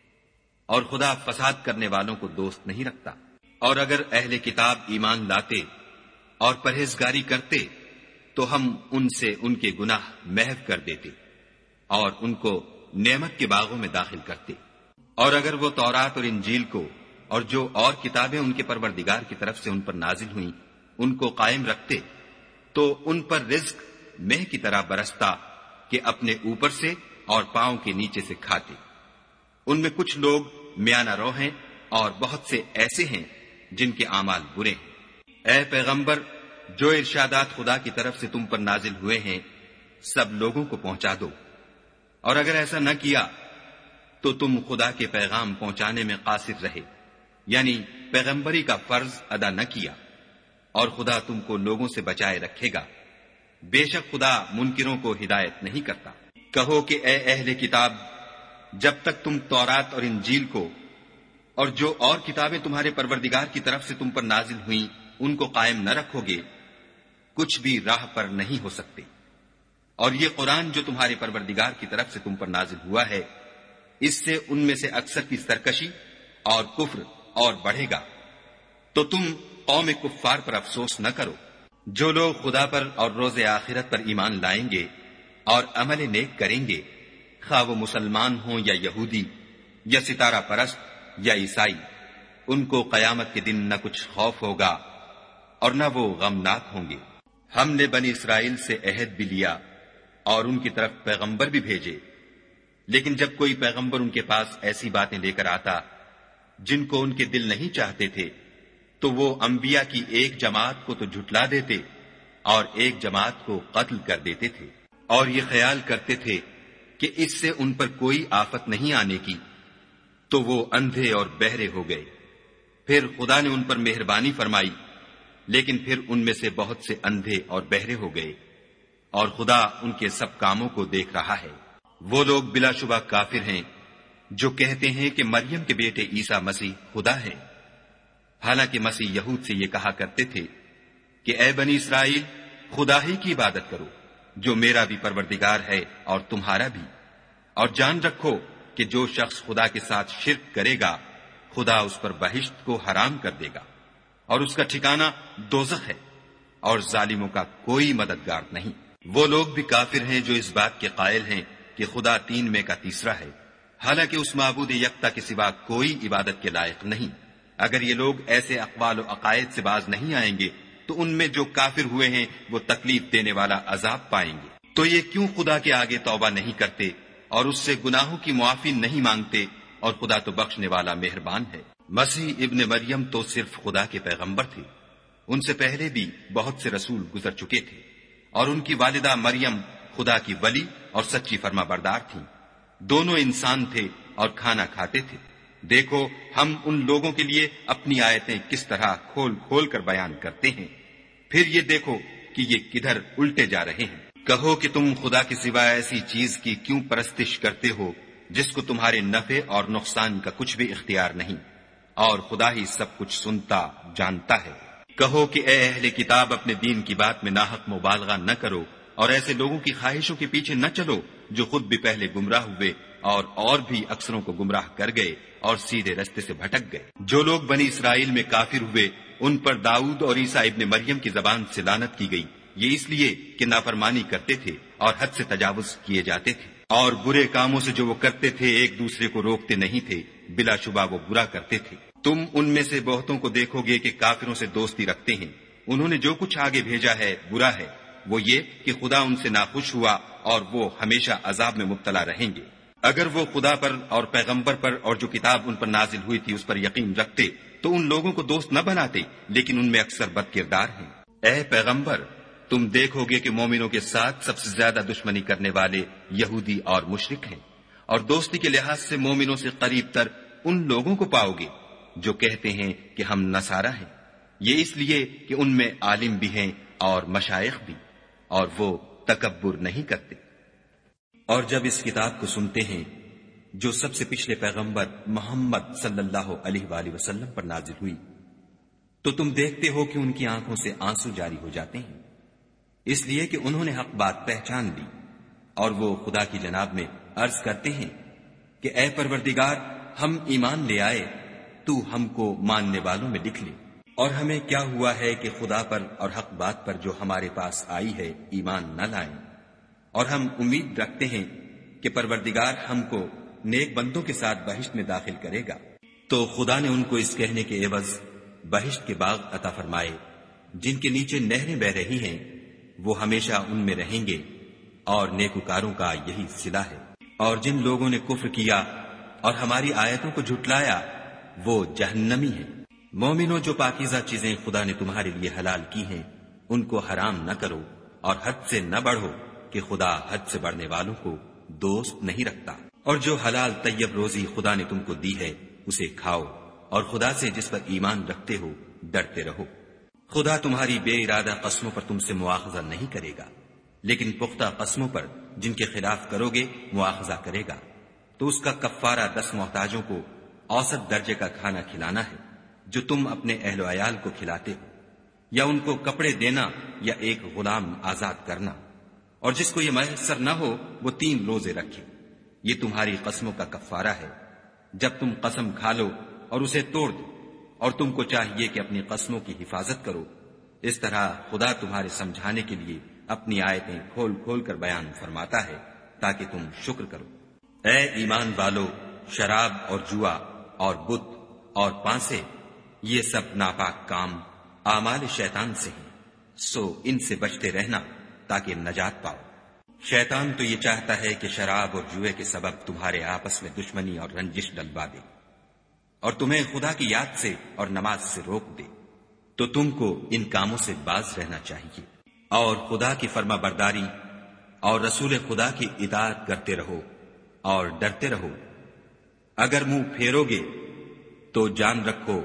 اور خدا فساد کرنے والوں کو دوست نہیں رکھتا۔ اور اگر اہل کتاب ایمان لاتے اور پرہیزگاری کرتے تو ہم ان سے ان کے گناہ محو کر دیتے اور ان کو نعمت کے باغوں میں داخل کرتے۔ اور اگر وہ تورات اور انجیل کو اور جو اور کتابیں ان کے پروردگار کی طرف سے ان پر نازل ہوئیں ان کو قائم رکھتے تو ان پر رزق مہ کی طرح برستا کہ اپنے اوپر سے اور پاؤں کے نیچے سے کھاتے۔ ان میں کچھ لوگ میانہ رو ہیں اور بہت سے ایسے ہیں جن کے اعمال برے ہیں۔ اے پیغمبر، جو ارشادات خدا کی طرف سے تم پر نازل ہوئے ہیں سب لوگوں کو پہنچا دو، اور اگر ایسا نہ کیا تو تم خدا کے پیغام پہنچانے میں قاصر رہے، یعنی پیغمبری کا فرض ادا نہ کیا، اور خدا تم کو لوگوں سے بچائے رکھے گا۔ بے شک خدا منکروں کو ہدایت نہیں کرتا۔ کہو کہ اے اہل کتاب، جب تک تم تورات اور انجیل کو اور جو اور کتابیں تمہارے پروردگار کی طرف سے تم پر نازل ہوئیں ان کو قائم نہ رکھو گے کچھ بھی راہ پر نہیں ہو سکتے۔ اور یہ قرآن جو تمہارے پروردگار کی طرف سے تم پر نازل ہوا ہے اس سے ان میں سے اکثر کی سرکشی اور کفر اور بڑھے گا، تو تم قوم کفار پر افسوس نہ کرو۔ جو لوگ خدا پر اور روز آخرت پر ایمان لائیں گے اور عمل نیک کریں گے، خواہ وہ مسلمان ہوں یا یہودی یا ستارہ پرست یا عیسائی، ان کو قیامت کے دن نہ کچھ خوف ہوگا اور نہ وہ غمناک ہوں گے۔ ہم نے بنی اسرائیل سے عہد بھی لیا اور ان کی طرف پیغمبر بھی بھیجے، لیکن جب کوئی پیغمبر ان کے پاس ایسی باتیں لے کر آتا جن کو ان کے دل نہیں چاہتے تھے تو وہ انبیاء کی ایک جماعت کو تو جھٹلا دیتے اور ایک جماعت کو قتل کر دیتے تھے۔ اور یہ خیال کرتے تھے کہ اس سے ان پر کوئی آفت نہیں آنے کی، تو وہ اندھے اور بہرے ہو گئے۔ پھر خدا نے ان پر مہربانی فرمائی، لیکن پھر ان میں سے بہت سے اندھے اور بہرے ہو گئے، اور خدا ان کے سب کاموں کو دیکھ رہا ہے۔ وہ لوگ بلا شبہ کافر ہیں جو کہتے ہیں کہ مریم کے بیٹے عیسیٰ مسیح خدا ہے، حالانکہ مسیح یہود سے یہ کہا کرتے تھے کہ اے بنی اسرائیل، خدا ہی کی عبادت کرو جو میرا بھی پروردگار ہے اور تمہارا بھی، اور جان رکھو کہ جو شخص خدا کے ساتھ شرک کرے گا خدا اس پر بہشت کو حرام کر دے گا، اور اس کا ٹھکانہ دوزخ ہے، اور ظالموں کا کوئی مددگار نہیں۔ وہ لوگ بھی کافر ہیں جو اس بات کے قائل ہیں کہ خدا تین میں کا تیسرا ہے، حالانکہ اس معبود یکتا کے سوا کوئی عبادت کے لائق نہیں۔ اگر یہ لوگ ایسے اقوال و عقائد سے باز نہیں آئیں گے تو ان میں جو کافر ہوئے ہیں وہ تکلیف دینے والا عذاب پائیں گے۔ تو یہ کیوں خدا کے آگے توبہ نہیں کرتے اور اس سے گناہوں کی معافی نہیں مانگتے، اور خدا تو بخشنے والا مہربان ہے۔ مسیح ابن مریم تو صرف خدا کے پیغمبر تھے، ان سے پہلے بھی بہت سے رسول گزر چکے تھے، اور ان کی والدہ مریم خدا کی ولی اور سچی فرما بردار تھیں۔ دونوں انسان تھے اور کھانا کھاتے تھے۔ دیکھو ہم ان لوگوں کے لیے اپنی آیتیں کس طرح کھول کھول کر بیان کرتے ہیں، پھر یہ دیکھو کہ یہ کدھر الٹے جا رہے ہیں۔ کہو کہ تم خدا کے سوا ایسی چیز کی کیوں پرستش کرتے ہو جس کو تمہارے نفع اور نقصان کا کچھ بھی اختیار نہیں، اور خدا ہی سب کچھ سنتا جانتا ہے۔ کہو کہ اے اہل کتاب، اپنے دین کی بات میں ناحق مبالغہ نہ کرو، اور ایسے لوگوں کی خواہشوں کے پیچھے نہ چلو جو خود بھی پہلے گمراہ ہوئے اور اور بھی اکثروں کو گمراہ کر گئے اور سیدھے رستے سے بھٹک گئے۔ جو لوگ بنی اسرائیل میں کافر ہوئے ان پر داؤد اور عیسیٰ ابن مریم کی زبان سے لعنت کی گئی، یہ اس لیے کہ نافرمانی کرتے تھے اور حد سے تجاوز کیے جاتے تھے، اور برے کاموں سے جو وہ کرتے تھے ایک دوسرے کو روکتے نہیں تھے، بلا شبہ وہ برا کرتے تھے۔ تم ان میں سے بہتوں کو دیکھو گے کہ کافروں سے دوستی رکھتے ہیں، انہوں نے جو کچھ آگے بھیجا ہے برا ہے، وہ یہ کہ خدا ان سے ناخوش ہوا اور وہ ہمیشہ عذاب میں مبتلا رہیں گے۔ اگر وہ خدا پر اور پیغمبر پر اور جو کتاب ان پر نازل ہوئی تھی اس پر یقین رکھتے تو ان لوگوں کو دوست نہ بناتے، لیکن ان میں اکثر بد کردار ہیں۔ اے پیغمبر، تم دیکھو گے کہ مومنوں کے ساتھ سب سے زیادہ دشمنی کرنے والے یہودی اور مشرک ہیں، اور دوستی کے لحاظ سے مومنوں سے قریب تر ان لوگوں کو پاؤ گے جو کہتے ہیں کہ ہم نصارہ ہیں، یہ اس لیے کہ ان میں عالم بھی ہیں اور مشائخ بھی، اور وہ تکبر نہیں کرتے۔ اور جب اس کتاب کو سنتے ہیں جو سب سے پچھلے پیغمبر محمد صلی اللہ علیہ وآلہ وسلم پر نازل ہوئی، تو تم دیکھتے ہو کہ ان کی آنکھوں سے آنسو جاری ہو جاتے ہیں، اس لیے کہ انہوں نے حق بات پہچان لی، اور وہ خدا کی جناب میں عرض کرتے ہیں کہ اے پروردگار، ہم ایمان لے آئے، تو ہم کو ماننے والوں میں لکھ لے، اور ہمیں کیا ہوا ہے کہ خدا پر اور حق بات پر جو ہمارے پاس آئی ہے ایمان نہ لائیں، اور ہم امید رکھتے ہیں کہ پروردگار ہم کو نیک بندوں کے ساتھ بہشت میں داخل کرے گا۔ تو خدا نے ان کو اس کہنے کے عوض بہشت کے باغ عطا فرمائے جن کے نیچے نہریں بہ رہی ہیں، وہ ہمیشہ ان میں رہیں گے، اور نیکوکاروں کا یہی صلہ ہے۔ اور جن لوگوں نے کفر کیا اور ہماری آیتوں کو جھٹلایا وہ جہنمی ہیں۔ مومنوں، جو پاکیزہ چیزیں خدا نے تمہارے لیے حلال کی ہیں ان کو حرام نہ کرو، اور حد سے نہ بڑھو کہ خدا حد سے بڑھنے والوں کو دوست نہیں رکھتا۔ اور جو حلال طیب روزی خدا نے تم کو دی ہے اسے کھاؤ، اور خدا سے جس پر ایمان رکھتے ہو ڈرتے رہو۔ خدا تمہاری بے ارادہ قسموں پر تم سے مواخذہ نہیں کرے گا، لیکن پختہ قسموں پر جن کے خلاف کرو گے مواخذہ کرے گا، تو اس کا کفارہ دس محتاجوں کو اوسط درجے کا کھانا کھلانا ہے جو تم اپنے اہل و عیال کو کھلاتے ہو، یا ان کو کپڑے دینا یا ایک غلام آزاد کرنا، اور جس کو یہ میسر نہ ہو وہ تین روزے رکھے۔ یہ تمہاری قسموں کا کفارہ ہے جب تم قسم کھا لو اور اسے توڑ دو، اور تم کو چاہیے کہ اپنی قسموں کی حفاظت کرو۔ اس طرح خدا تمہارے سمجھانے کے لیے اپنی آیتیں کھول کھول کر بیان فرماتا ہے تاکہ تم شکر کرو۔ اے ایمان والو، شراب اور جوا اور بت اور پانسے، یہ سب ناپاک کام اعمال شیطان سے ہیں، سو ان سے بچتے رہنا تاکہ نجات پاؤ۔ شیطان تو یہ چاہتا ہے کہ شراب اور جوئے کے سبب تمہارے آپس میں دشمنی اور رنجش ڈلوا دے، اور تمہیں خدا کی یاد سے اور نماز سے روک دے، تو تم کو ان کاموں سے باز رہنا چاہیے، اور خدا کی فرما برداری اور رسول خدا کی اطاعت کرتے رہو اور ڈرتے رہو۔ اگر منہ پھیرو گے تو جان رکھو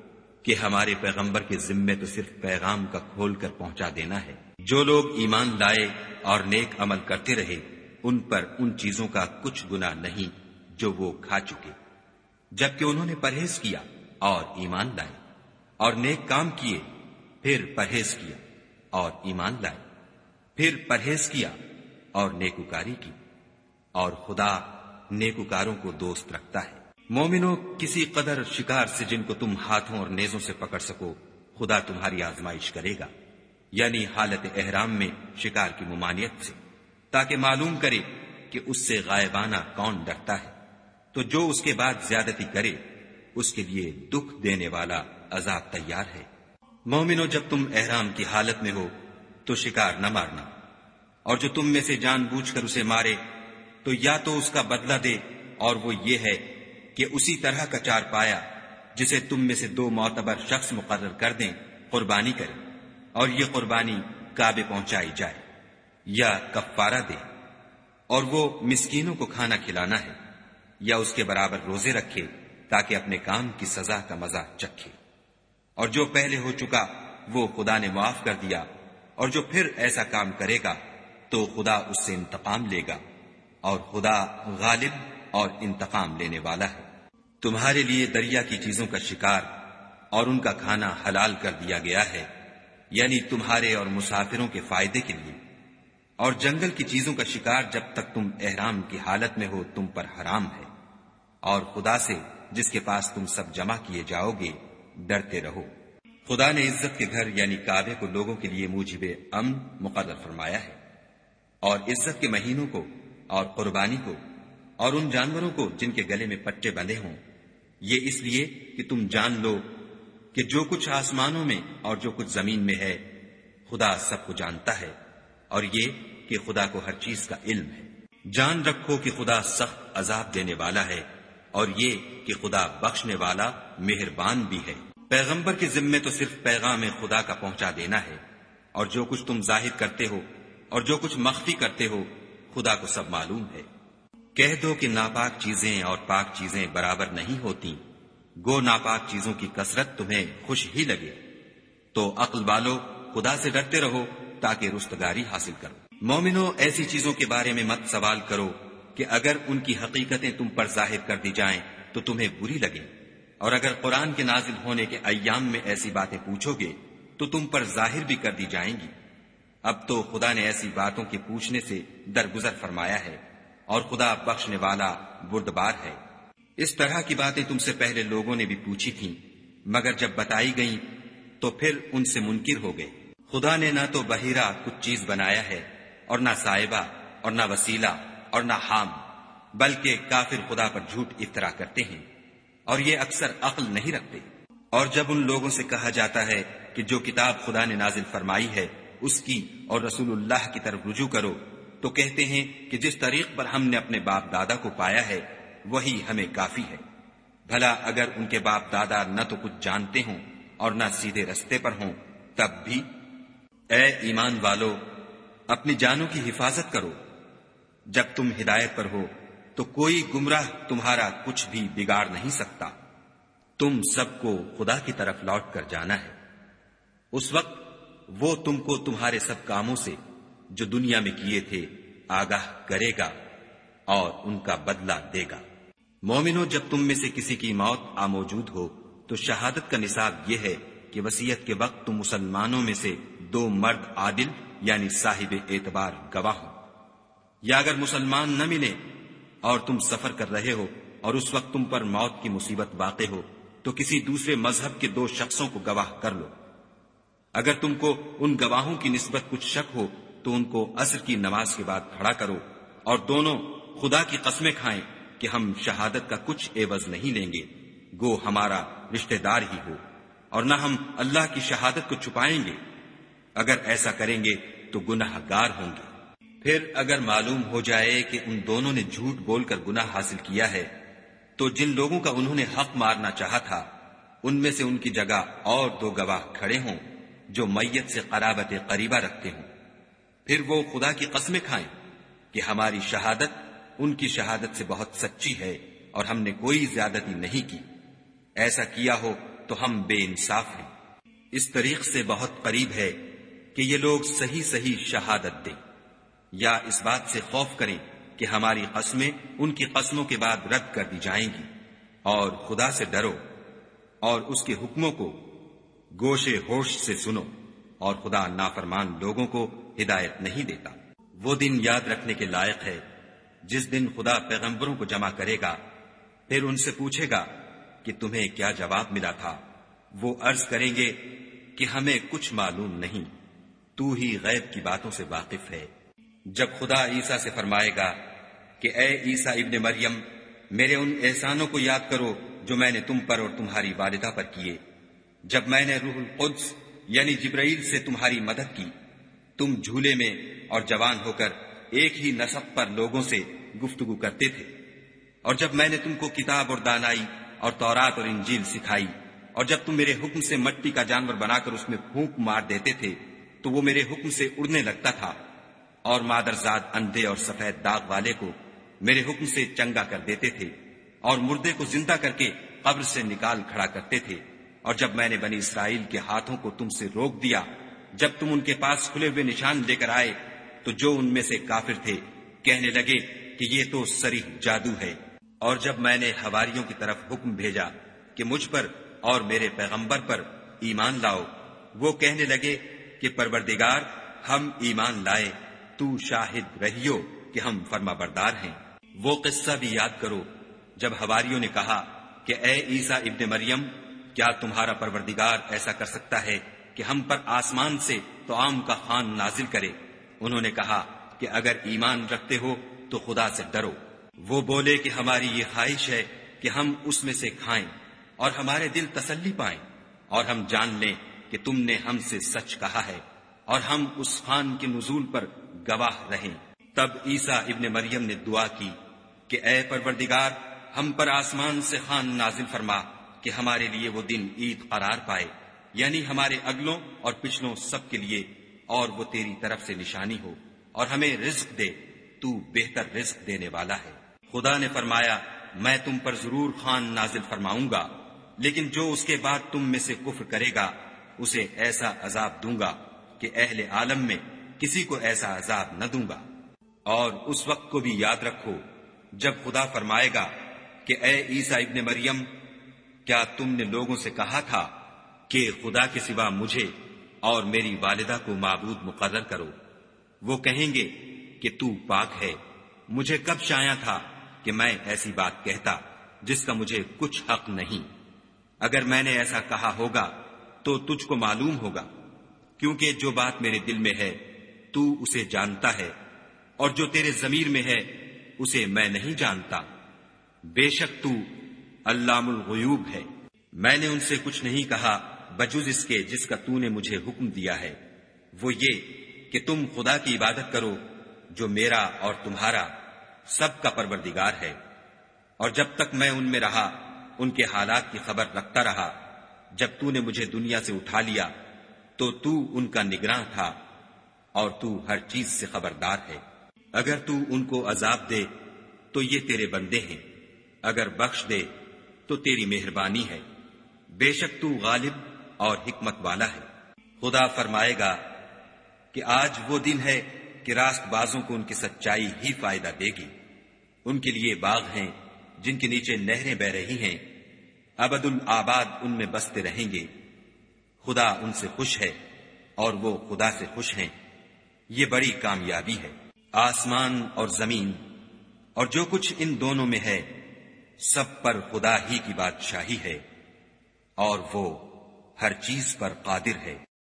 کہ ہمارے پیغمبر کے ذمے تو صرف پیغام کا کھول کر پہنچا دینا ہے۔ جو لوگ ایمان لائے اور نیک عمل کرتے رہے ان پر ان چیزوں کا کچھ گناہ نہیں جو وہ کھا چکے، جبکہ انہوں نے پرہیز کیا اور ایمان لائے، اور نیک کام کیے، پھر پرہیز کیا اور ایمان لائے، پھر پرہیز کیا اور نیکوکاری کی، اور خدا نیکوکاروں کو دوست رکھتا ہے۔ مومنو، کسی قدر شکار سے جن کو تم ہاتھوں اور نیزوں سے پکڑ سکو خدا تمہاری آزمائش کرے گا، یعنی حالت احرام میں شکار کی ممانعت سے، تاکہ معلوم کرے کہ اس سے غائبانہ کون ڈرتا ہے، تو جو اس کے بعد زیادتی کرے اس کے لیے دکھ دینے والا عذاب تیار ہے۔ مومنو، جب تم احرام کی حالت میں ہو تو شکار نہ مارنا، اور جو تم میں سے جان بوجھ کر اسے مارے تو یا تو اس کا بدلہ دے، اور وہ یہ ہے کہ اسی طرح کا چار پایا جسے تم میں سے دو معتبر شخص مقرر کر دیں قربانی کرے، اور یہ قربانی کعبے پہنچائی جائے، یا کفارہ دے، اور وہ مسکینوں کو کھانا کھلانا ہے، یا اس کے برابر روزے رکھے تاکہ اپنے کام کی سزا کا مزہ چکھے۔ اور جو پہلے ہو چکا وہ خدا نے معاف کر دیا، اور جو پھر ایسا کام کرے گا تو خدا اس سے انتقام لے گا، اور خدا غالب اور انتقام لینے والا ہے۔ تمہارے لیے دریا کی چیزوں کا شکار اور ان کا کھانا حلال کر دیا گیا ہے، یعنی تمہارے اور مسافروں کے فائدے کے لیے، اور جنگل کی چیزوں کا شکار جب تک تم احرام کی حالت میں ہو تم پر حرام ہے، اور خدا سے جس کے پاس تم سب جمع کیے جاؤ گے ڈرتے رہو۔ خدا نے عزت کے گھر یعنی کعبے کو لوگوں کے لیے موجب امن مقرر فرمایا ہے، اور عزت کے مہینوں کو اور قربانی کو اور ان جانوروں کو جن کے گلے میں پٹے بندھے ہوں، یہ اس لیے کہ تم جان لو کہ جو کچھ آسمانوں میں اور جو کچھ زمین میں ہے خدا سب کو جانتا ہے، اور یہ کہ خدا کو ہر چیز کا علم ہے۔ جان رکھو کہ خدا سخت عذاب دینے والا ہے، اور یہ کہ خدا بخشنے والا مہربان بھی ہے۔ پیغمبر کے ذمے تو صرف پیغام خدا کا پہنچا دینا ہے، اور جو کچھ تم ظاہر کرتے ہو اور جو کچھ مخفی کرتے ہو خدا کو سب معلوم ہے۔ کہہ دو کہ ناپاک چیزیں اور پاک چیزیں برابر نہیں ہوتی، گو ناپاک چیزوں کی کثرت تمہیں خوش ہی لگے، تو عقل والو خدا سے ڈرتے رہو تاکہ رستگاری حاصل کرو۔ مومنو، ایسی چیزوں کے بارے میں مت سوال کرو کہ اگر ان کی حقیقتیں تم پر ظاہر کر دی جائیں تو تمہیں بری لگیں، اور اگر قرآن کے نازل ہونے کے ایام میں ایسی باتیں پوچھو گے تو تم پر ظاہر بھی کر دی جائیں گی۔ اب تو خدا نے ایسی باتوں کے پوچھنے سے درگزر فرمایا ہے، اور خدا بخشنے والا بردبار ہے۔ اس طرح کی باتیں تم سے پہلے لوگوں نے بھی پوچھی تھیں، مگر جب بتائی گئیں تو پھر ان سے منکر ہو گئے۔ خدا نے نہ تو بحیرہ کچھ چیز بنایا ہے، اور نہ صاحبہ، اور نہ وسیلہ، اور نہ حام، بلکہ کافر خدا پر جھوٹ افطرا کرتے ہیں، اور یہ اکثر عقل نہیں رکھتے۔ اور جب ان لوگوں سے کہا جاتا ہے کہ جو کتاب خدا نے نازل فرمائی ہے اس کی اور رسول اللہ کی طرف رجوع کرو، تو کہتے ہیں کہ جس طریق پر ہم نے اپنے باپ دادا کو پایا ہے وہی ہمیں کافی ہے۔ بھلا اگر ان کے باپ دادا نہ تو کچھ جانتے ہوں اور نہ سیدھے رستے پر ہوں تب بھی؟ اے ایمان والو، اپنی جانوں کی حفاظت کرو۔ جب تم ہدایت پر ہو تو کوئی گمراہ تمہارا کچھ بھی بگاڑ نہیں سکتا۔ تم سب کو خدا کی طرف لوٹ کر جانا ہے، اس وقت وہ تم کو تمہارے سب کاموں سے جو دنیا میں کیے تھے آگاہ کرے گا اور ان کا بدلہ دے گا۔ مومنو، جب تم میں سے کسی کی موت آ موجود ہو تو شہادت کا نصاب یہ ہے کہ وصیت کے وقت تم مسلمانوں میں سے دو مرد عادل یعنی صاحب اعتبار گواہ ہو، یا اگر مسلمان نہ ملے اور تم سفر کر رہے ہو اور اس وقت تم پر موت کی مصیبت واقع ہو تو کسی دوسرے مذہب کے دو شخصوں کو گواہ کر لو۔ اگر تم کو ان گواہوں کی نسبت کچھ شک ہو تو ان کو عصر کی نماز کے بعد کھڑا کرو، اور دونوں خدا کی قسمیں کھائیں کہ ہم شہادت کا کچھ عوض نہیں لیں گے، گو ہمارا رشتہ دار ہی ہو، اور نہ ہم اللہ کی شہادت کو چھپائیں گے۔ اگر ایسا کریں گے تو گناہ گار ہوں گے۔ پھر اگر معلوم ہو جائے کہ ان دونوں نے جھوٹ بول کر گناہ حاصل کیا ہے تو جن لوگوں کا انہوں نے حق مارنا چاہا تھا ان میں سے ان کی جگہ اور دو گواہ کھڑے ہوں جو میت سے قرابت قریبہ رکھتے ہوں، پھر وہ خدا کی قسمیں کھائیں کہ ہماری شہادت ان کی شہادت سے بہت سچی ہے اور ہم نے کوئی زیادتی نہیں کی. ایسا کیا ہو تو ہم بے انصاف ہیں. اس طریق سے بہت قریب ہے کہ یہ لوگ صحیح صحیح شہادت دیں، یا اس بات سے خوف کریں کہ ہماری قسمیں ان کی قسموں کے بعد رد کر دی جائیں گی. اور خدا سے ڈرو اور اس کے حکموں کو گوشے ہوش سے سنو، اور خدا نافرمان لوگوں کو ہدایت نہیں دیتا. وہ دن یاد رکھنے کے لائق ہے جس دن خدا پیغمبروں کو جمع کرے گا، پھر ان سے پوچھے گا کہ تمہیں کیا جواب ملا تھا. وہ عرض کریں گے کہ ہمیں کچھ معلوم نہیں، تو ہی غیب کی باتوں سے واقف ہے. جب خدا عیسیٰ سے فرمائے گا کہ اے عیسیٰ ابن مریم، میرے ان احسانوں کو یاد کرو جو میں نے تم پر اور تمہاری والدہ پر کیے، جب میں نے روح القدس یعنی جبرائیل سے تمہاری مدد کی. تم جھولے میں اور جوان ہو کر ایک ہی نسق پر لوگوں سے گفتگو کرتے تھے، اور جب میں نے تم کو کتاب اور دانائی اور تورات اور انجیل سکھائی، اور جب تم میرے حکم سے مٹی کا جانور بنا کر اس میں پھونک مار دیتے تھے تو وہ میرے حکم سے اڑنے لگتا تھا، اور مادرزاد اندھے اور سفید داغ والے کو میرے حکم سے چنگا کر دیتے تھے، اور مردے کو زندہ کر کے قبر سے نکال کھڑا کرتے تھے. اور جب میں نے بنی اسرائیل کے ہاتھوں کو تم سے روک دیا، جب تم ان کے پاس کھلے ہوئے نشان لے کر آئے، تو جو ان میں سے کافر تھے کہنے لگے کہ یہ تو صریح جادو ہے. اور جب میں نے حواریوں کی طرف حکم بھیجا کہ مجھ پر اور میرے پیغمبر پر ایمان لاؤ، وہ کہنے لگے کہ پروردگار ہم ایمان لائے، تو شاہد رہیو کہ ہم فرما بردار ہیں. وہ قصہ بھی یاد کرو جب حواریوں نے کہا کہ اے عیسیٰ ابن مریم، کیا تمہارا پروردگار ایسا کر سکتا ہے کہ ہم پر آسمان سے طعام کا خوان نازل کرے؟ انہوں نے کہا کہ اگر ایمان رکھتے ہو تو خدا سے ڈرو. وہ بولے کہ ہماری یہ خواہش ہے کہ ہم اس میں سے کھائیں اور ہمارے دل تسلی پائیں، اور ہم جان لیں کہ تم نے ہم سے سچ کہا ہے، اور ہم اس خوان کے نزول پر گواہ رہیں. تب عیسیٰ ابن مریم نے دعا کی کہ اے پروردگار، ہم پر آسمان سے خوان نازل فرما کہ ہمارے لیے وہ دن عید قرار پائے، یعنی ہمارے اگلوں اور پچھلوں سب کے لیے، اور وہ تیری طرف سے نشانی ہو، اور ہمیں رزق دے، تو بہتر رزق دینے والا ہے. خدا نے فرمایا میں تم پر ضرور خوان نازل فرماؤں گا، لیکن جو اس کے بعد تم میں سے کفر کرے گا اسے ایسا عذاب دوں گا کہ اہل عالم میں کسی کو ایسا عذاب نہ دوں گا. اور اس وقت کو بھی یاد رکھو جب خدا فرمائے گا کہ اے عیسیٰ ابن مریم، کیا تم نے لوگوں سے کہا تھا کہ خدا کے سوا مجھے اور میری والدہ کو معبود مقرر کرو؟ وہ کہیں گے کہ تو پاک ہے، مجھے کب شایع تھا کہ میں ایسی بات کہتا جس کا مجھے کچھ حق نہیں. اگر میں نے ایسا کہا ہوگا تو تجھ کو معلوم ہوگا، کیونکہ جو بات میرے دل میں ہے تو اسے جانتا ہے، اور جو تیرے ضمیر میں ہے اسے میں نہیں جانتا. بے شک تو علام الغیوب ہے. میں نے ان سے کچھ نہیں کہا بجز اس کے جس کا تو نے مجھے حکم دیا ہے، وہ یہ کہ تم خدا کی عبادت کرو جو میرا اور تمہارا سب کا پروردگار ہے. اور جب تک میں ان میں رہا ان کے حالات کی خبر رکھتا رہا. جب تو نے مجھے دنیا سے اٹھا لیا تو تو ان کا نگراں تھا، اور تو ہر چیز سے خبردار ہے. اگر تو ان کو عذاب دے تو یہ تیرے بندے ہیں، اگر بخش دے تو تیری مہربانی ہے. بے شک تو غالب اور حکمت والا ہے. خدا فرمائے گا کہ آج وہ دن ہے کہ راست بازوں کو ان کی سچائی ہی فائدہ دے گی. ان کے لیے باغ ہیں جن کے نیچے نہریں بہ رہی ہیں، ابد الآباد ان میں بستے رہیں گے. خدا ان سے خوش ہے اور وہ خدا سے خوش ہیں. یہ بڑی کامیابی ہے. آسمان اور زمین اور جو کچھ ان دونوں میں ہے سب پر خدا ہی کی بادشاہی ہے، اور وہ ہر چیز پر قادر ہے.